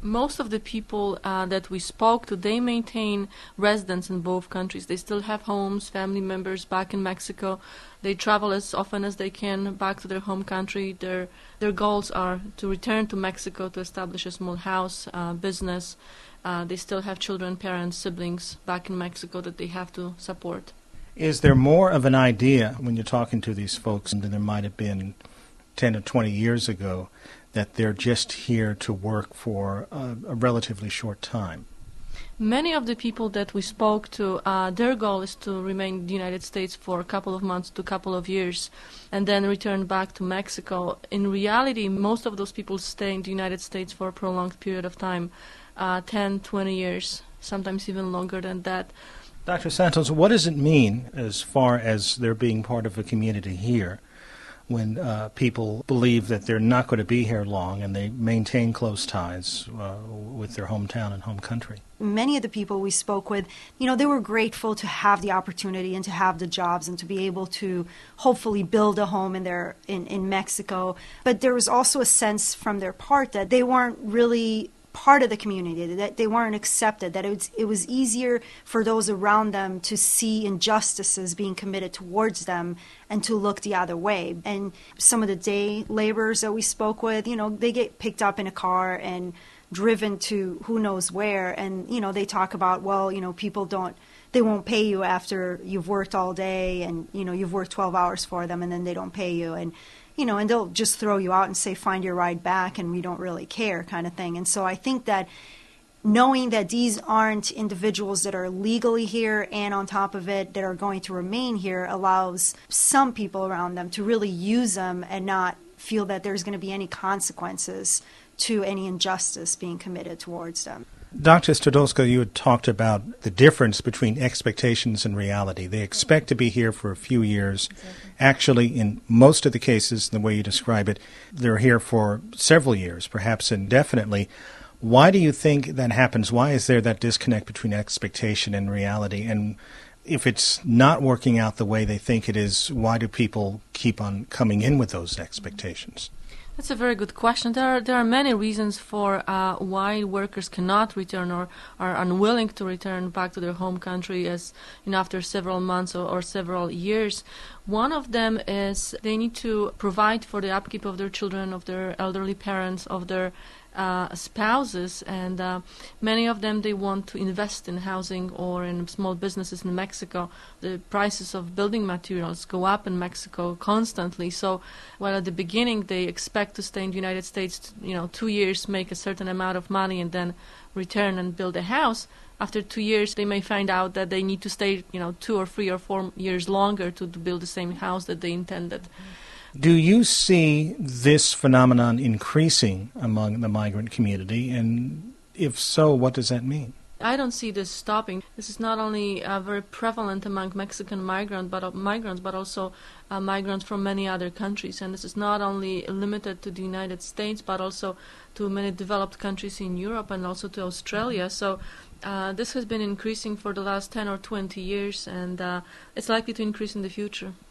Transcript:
Most of the people that we spoke to, they maintain residence in both countries. They still have homes, family members back in Mexico. They travel as often as they can back to their home country. Their goals are to return to Mexico to establish a small house, business. They still have children, parents, siblings back in Mexico that they have to support. Is there more of an idea when you're talking to these folks than there might have been 10 or 20 years ago, that they're just here to work for a relatively short time? Many of the people that we spoke to, their goal is to remain in the United States for a couple of months to a couple of years and then return back to Mexico. In reality, most of those people stay in the United States for a prolonged period of time, 10, 20 years, sometimes even longer than that. Dr. Santos, what does it mean as far as they're being part of a community here when people believe that they're not going to be here long and they maintain close ties with their hometown and home country? Many of the people we spoke with, they were grateful to have the opportunity and to have the jobs and to be able to hopefully build a home in Mexico. But there was also a sense from their part that they weren't really part of the community, that they weren't accepted, that it was easier for those around them to see injustices being committed towards them and to look the other way. And some of the day laborers that we spoke with, they get picked up in a car and driven to who knows where, and they talk about, people they won't pay you after you've worked all day and you've worked 12 hours for them and then they don't pay you, and and they'll just throw you out and say, find your ride back, and we don't really care, kind of thing. And so I think that knowing that these aren't individuals that are legally here and on top of it that are going to remain here allows some people around them to really use them and not feel that there's going to be any consequences to any injustice being committed towards them. Dr. Stodolska, you had talked about the difference between expectations and reality. They expect to be here for a few years. Exactly. Actually, in most of the cases, the way you describe it, they're here for several years, perhaps indefinitely. Why do you think that happens? Why is there that disconnect between expectation and reality? And if it's not working out the way they think it is, why do people keep on coming in with those expectations? That's a very good question. There are many reasons for why workers cannot return or are unwilling to return back to their home country after several months or several years. One of them is they need to provide for the upkeep of their children, of their elderly parents, of their spouses, and many of them, they want to invest in housing or in small businesses in Mexico. The prices of building materials go up in Mexico constantly, so while at the beginning they expect to stay in the United States 2 years, make a certain amount of money and then return and build a house, after 2 years they may find out that they need to stay 2 or 3 or 4 years longer to build the same house that they intended. Do you see this phenomenon increasing among the migrant community? And if so, what does that mean? I don't see this stopping. This is not only very prevalent among Mexican migrants, but also migrants from many other countries. And this is not only limited to the United States, but also to many developed countries in Europe and also to Australia. So this has been increasing for the last 10 or 20 years, and it's likely to increase in the future.